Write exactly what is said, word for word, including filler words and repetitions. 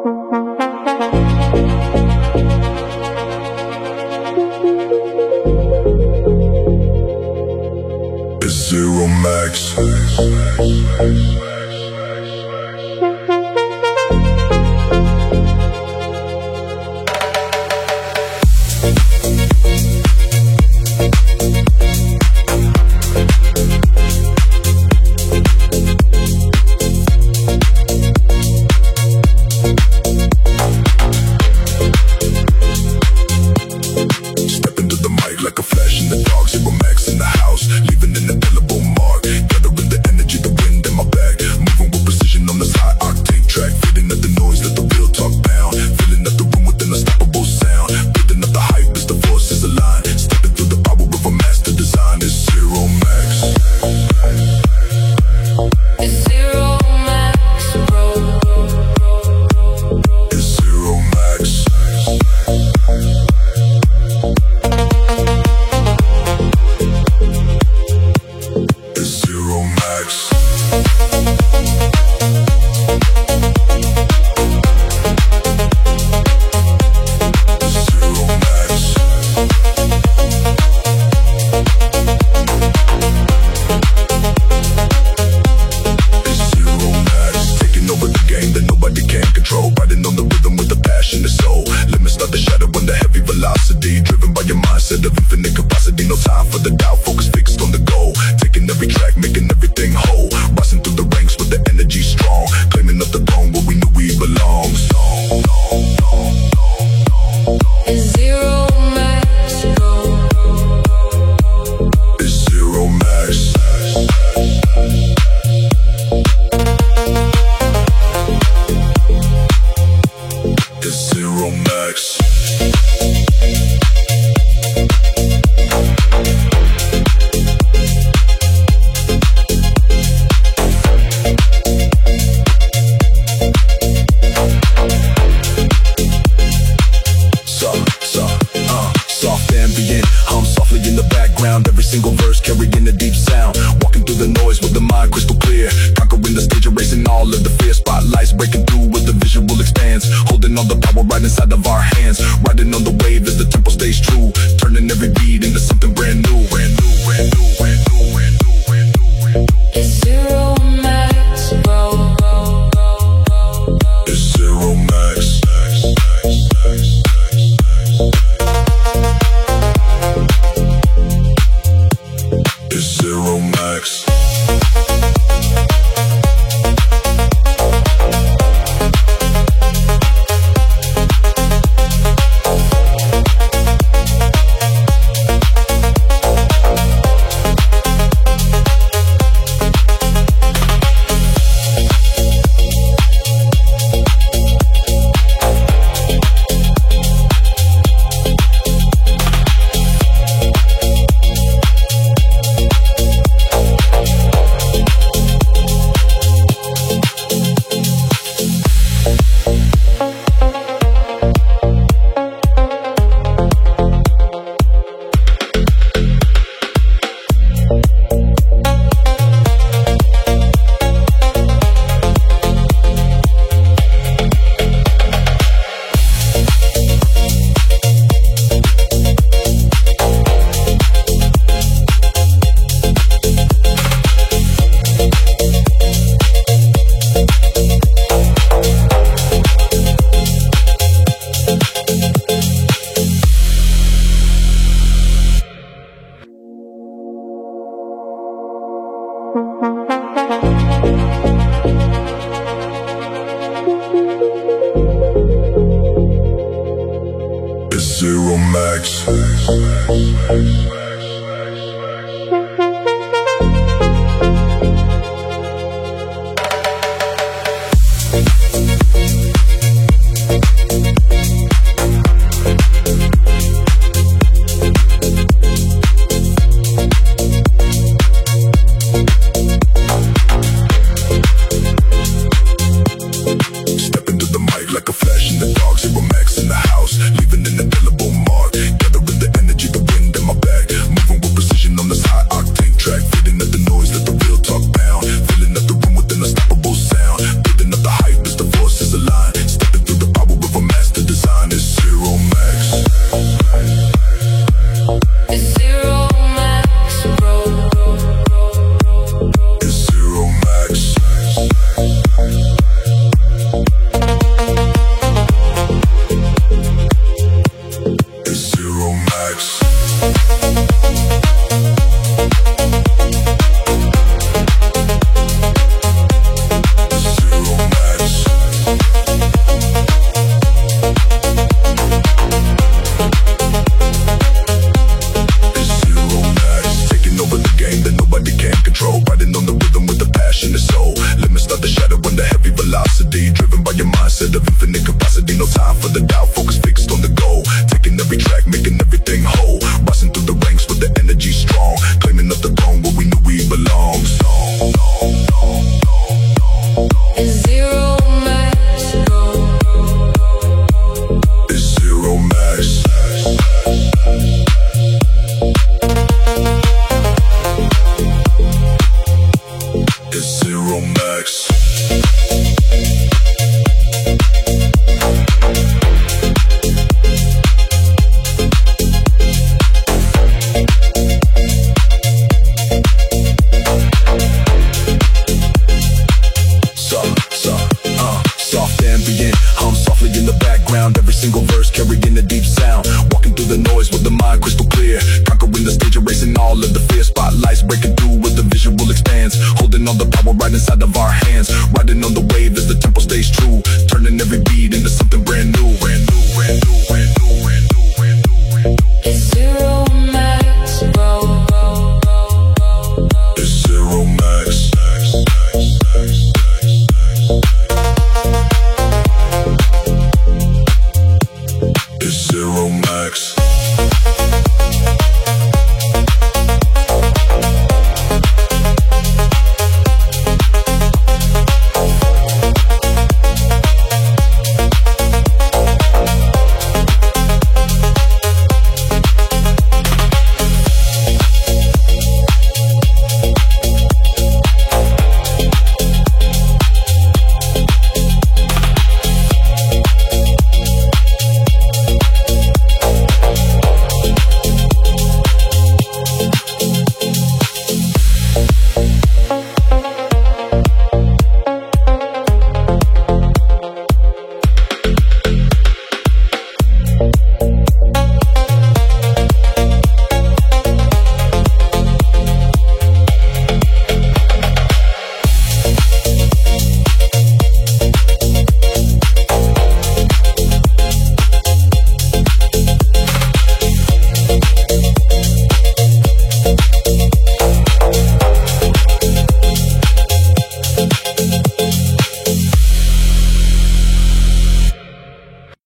Zero Max. Step into the mic like a flash in the dark. Zero Max in the house, leaving an indelible mark. Gathering the energy, the wind in my back. Moving with precision on this high octane track. Fading at the noise, let the real talk pound. Filling up the room with an unstoppable sound. Building up the hype as the forces align. Stepping through the power of a master design. It's Zero Max. It's Zero Max, bro. It's Zero Max. It's Zero Max. Zero Max. It's Zero Max. Taking over the game that nobody can control. Riding on the rhythm with a passionate soul. Limits start to shatter when the heavy velocity. Driven by your mindset of infinite capacity. No time for the doubt, focus fixed on the goal. Taking every track, making everything whole. Rising through the ranks with the energy strong. Claiming up the throne where we knew we belong. Song, song, song, song. It's Zero Max, bro. It's Zero Max. It's Zero Max. Soft, soft, uh, soft ambient. Hum softly in the background. Every single verse carrying a deep sound. Walking through the noise with the mind crystal clear. Conquering the stage, erasing all of the fear. Spotlights breaking through with the visual expands. Holding all the power right inside of our hands. Riding on the wave as the tempo stays true. Turning every beat into something brand new. Brand new, brand new, brand new, brand new, brand new, brand new. It's Zero Max, bro. It's Zero Max. It's Zero Max. It's Zero Max. Step into the mic like a flash in the dark. Zero Max in the house, leaving an indelible mark. Gathering the energy, the wind in my back. Max. Every single verse carrying a deep sound. Walking through the noise with the mind crystal clear. Conquering the stage, erasing all of the fear. Spotlights breaking through with the visual expands. Holding all the power right inside of our hands. Riding on the wave as the tempo stays true.